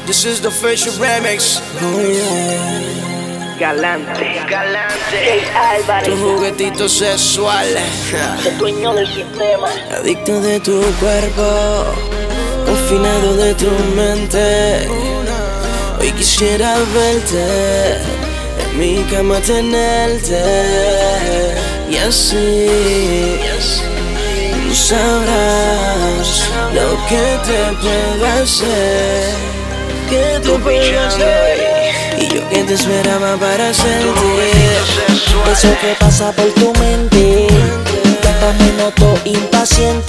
This is the official remix. Oh yeah. Galante, Jay Álvarez, Tu juguetito sexual. el dueño del sistema. Adicto de tu cuerpo, confinado de tu mente. Hoy quisiera verte, en mi cama tenerte. Y así tú sabrás lo que te puedo hacer. Que te puedo hacer. Y yo que te esperaba para sentir Eso que pasa por tu mente, hasta me noto impaciente.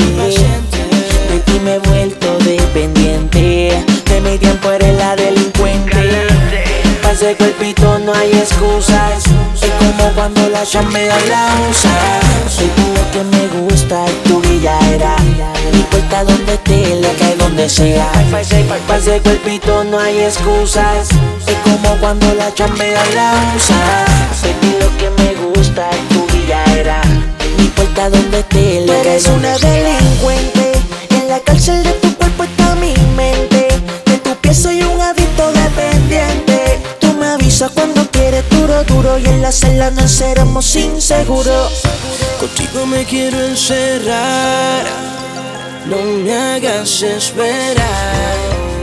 De ti me he vuelto dependiente, de mi tiempo eres la delincuente. Para ese cuerpito no hay excusas, es como cuando la chambea y la usa. Soy tú lo que me gusta, es tu guilladera. No importa donde esté, le cae donde sea. Para ese cuerpito no hay excusas, es como cuando la chambea y la usa. Soy tú lo que me gusta, es tu guilladera. No importa donde esté, le cae donde sea. Eres una delincuente, en la cárcel de tu cuerpo está mi mente. De tu pie soy un adicto dependiente. Tú me avisas cuando quieres duro, duro. Y en la celda no seremos inseguros. Contigo me quiero encerrar, no me hagas esperar.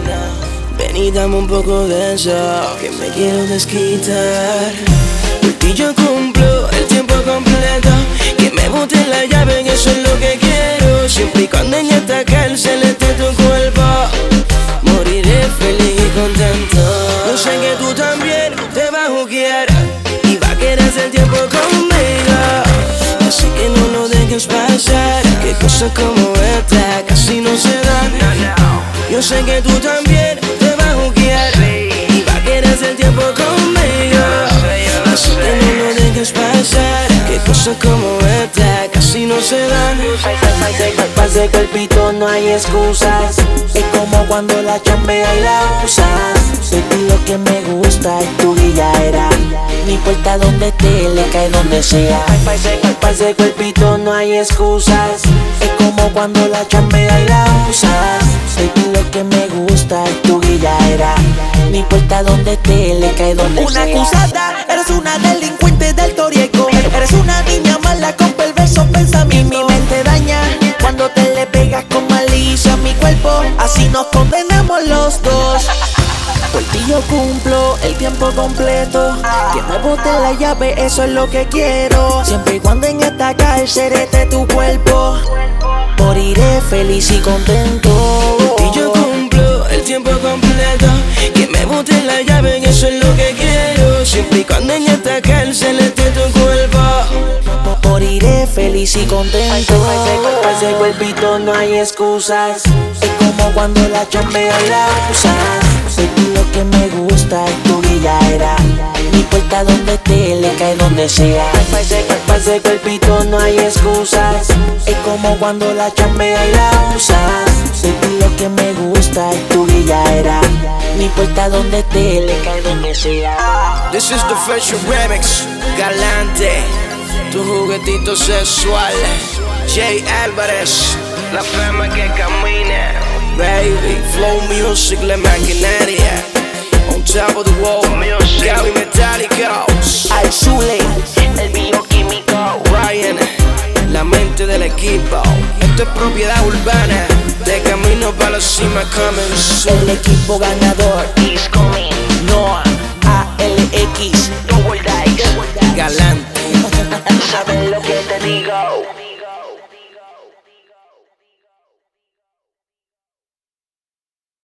Ven y dame un poco de eso, que me quiero desquitar. Por ti yo cumplo el tiempo completo, que me bote la llave, que eso es lo que quiero. Siempre y cuando en esta cárcel esté tu cuerpo, moriré feliz y contento. Yo sé que tú también te vas a juguear y va a querer hacer tiempo conmigo. Así que no lo dejes pasar, que cosas como esta casi no se dan. Yo sé que tú también te vas a juguear y va a querer hacer tiempo conmigo. Así que no lo dejes pasar, que cosas como esta casi no se dan. Para ese cuerpito no hay excusas, es como cuando la chambea y la usa. Soy tú lo que me gusta, es tu guilladera. No importa donde esté, le cae donde sea. Para ese cuerpito no hay excusas, es como cuando la chambea y la usa. Soy tú lo que me gusta, es tu guilladera. No importa donde esté, le cae donde sea. Una acusada, eres una delincuente del Toriego. Eres una niña mala con perversos pensamientos. Y mi mente daña cuando te le pegas con malicia a mi cuerpo. Así nos condenamos los dos. Por ti yo cumplo el tiempo completo, que me bote la llave, eso es lo que quiero. Siempre y cuando en esta cárcel esté tu cuerpo, moriré feliz y contento. Por ti yo cumplo el tiempo completo, que me bote la llave, que eso es lo que quiero. Siempre y cuando en esta cárcel esté tu cuerpo, moriré feliz y contento. Para ese cuerpito no hay excusas, es como cuando la chambea y la usa. Soy tú lo que me gusta, es tu guilladera. No importa donde esté, le cae donde sea. Para ese cuerpito no hay excusas, es como cuando la chambea y la usa. Soy tú lo que me gusta, es tu guilladera. No importa donde esté, le cae donde sea. This is the official remix. Galante, tu juguetito sexual. Jay Álvarez, la fama que camina. baby, flow music, la maquinaria. On top of the world, Gaby Metálicos. Al Zule, el bioquímico. Ryan, la mente del equipo. Esto es propiedad urbana, de camino para la cima comenzó. El equipo ganador is coming. Noah, ALX, Double Dice. Galante. ¿Sabes lo que te digo?